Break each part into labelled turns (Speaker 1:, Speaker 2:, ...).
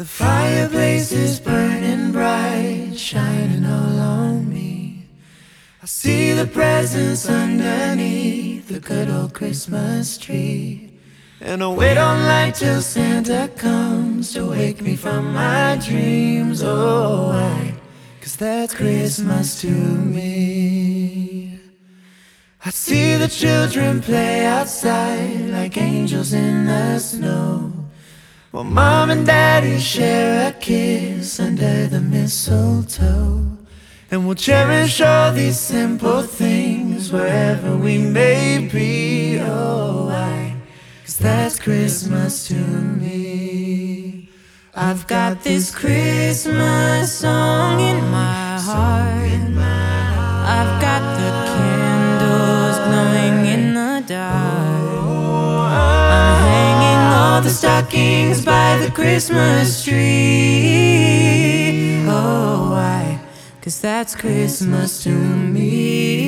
Speaker 1: The fireplace is burning bright, shining all on me. I see the presents underneath the good old Christmas tree. And I wait on light till Santa comes to wake me from my dreams. Oh, why? 'Cause that's Christmas to me. I see the children play outside like angels in the snow, while Mom and Daddy share a kiss under the mistletoe. And we'll cherish all these simple things wherever we may be. Oh, why? 'Cause that's Christmas to me. I've got this Christmas song in my heart. I've got the candles glowing in the dark. I'm hanging all the stockings by the Christmas tree. Oh, why? 'Cause that's Christmas to me.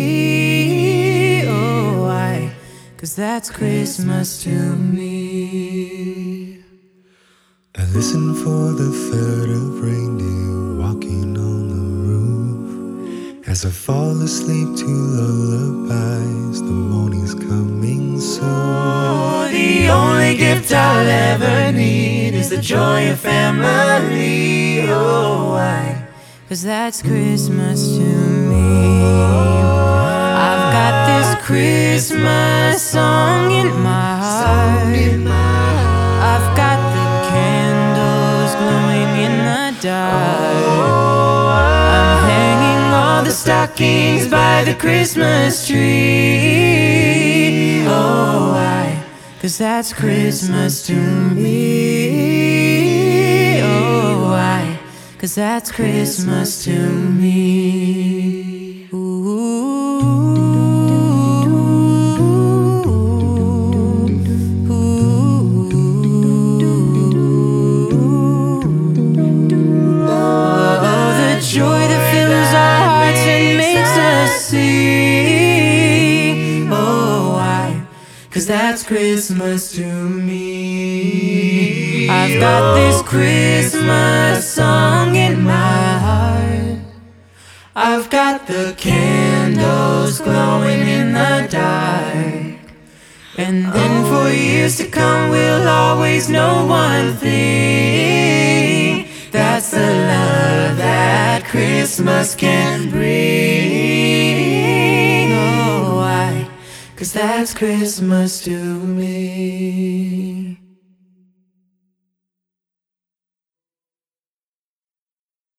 Speaker 1: Oh, why? 'Cause that's Christmas to me.
Speaker 2: I listen for the third of reindeer walking on the roof. As I fall asleep to lullabies, the morning's coming soon.
Speaker 1: Oh, the only gift I'll ever need is the joy of family. Oh, why? 'Cause that's Christmas to me. I've got this Christmas song in my heart. I've got the candles glowing in the dark. I'm hanging all the stockings by the Christmas tree. Oh, why? 'Cause that's Christmas to me. Oh, why? 'Cause that's Christmas to me. Joy that fills our hearts and makes us sing. Oh, why? 'Cause that's Christmas to me. I've got this Christmas song in my heart. I've got the candles glowing in the dark. And then for years to come we'll always know one thing. That's the love that Christmas can bring. Oh, why? 'Cause that's Christmas to me.